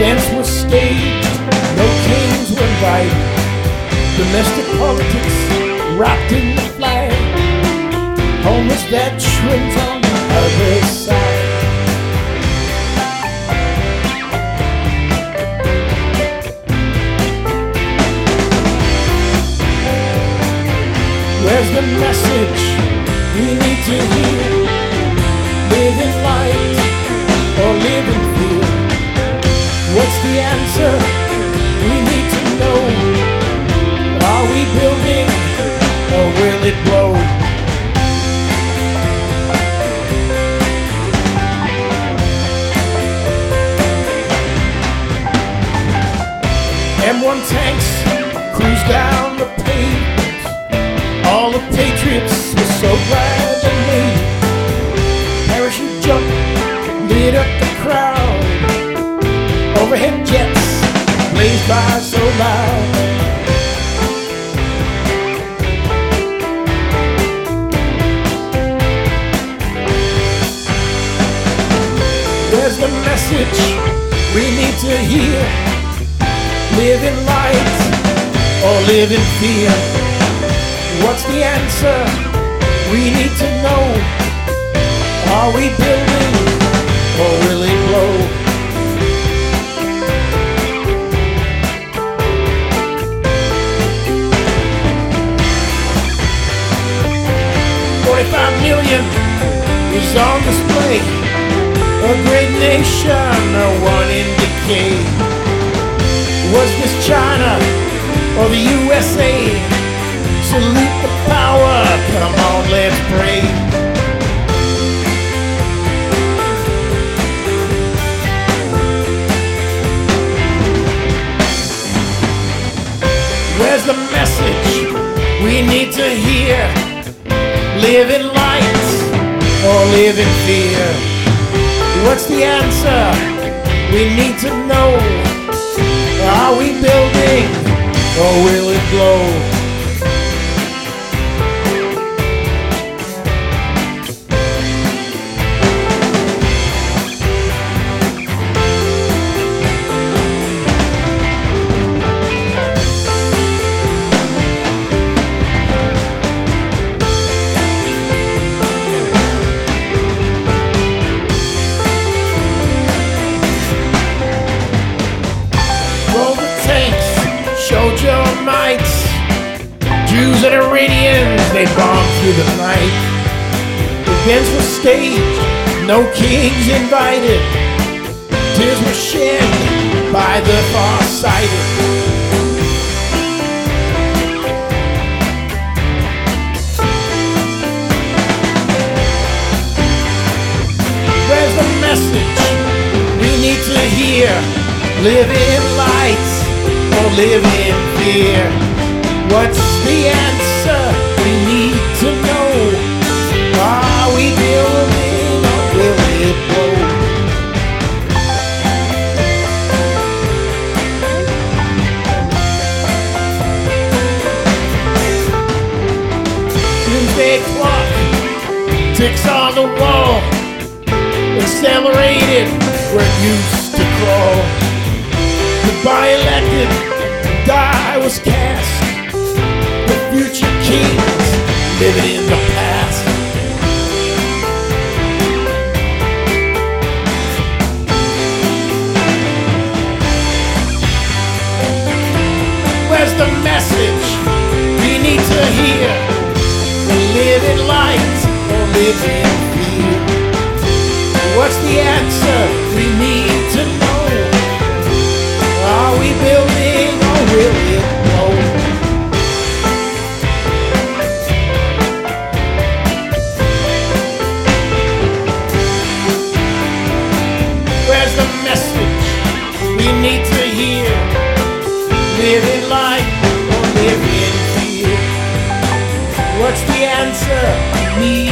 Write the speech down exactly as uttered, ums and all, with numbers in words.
Events were staged, no kings were invited. Domestic politics wrapped in the flag. Homeless veterans on the other side. Where's the message we need to hear? Live in light or live in fear? What's the answer we need to know? Are we building or will it blow? M one tanks cruise down the pavement. All the patriots were so glad they made it. Parachute jump lit up the crowd. Overhead jets blazed by so loud. There's the message we need to hear. Live in light or live in fear? What's the answer we need to know? Are we building or will it blow? forty-five million is on display. A great nation, or one in decay. Was this China or the U S A? Salute the power, come on, let's pray. Where's the message we need to hear? Live in light or live in fear? What's the answer we need to know? Are we building or will it blow? Showed your might. Jews and Iranians, they bombed through the night. Events were staged, no kings invited. Tears were shed by the far-sighted. Where's the message we need to hear? Live in light or live in fear? What's the answer we need to know? Are we building or will it blow? Doomsday clock ticks on the wall. Accelerated where it used to crawl. By elected, die was cast. The future kings living in the past. Where's the message we need to hear? Live in light or live in fear? What's the answer we need to know? Are we building or will it blow? Where's the message we need to hear? Live in light or live in fear? What's the answer we need?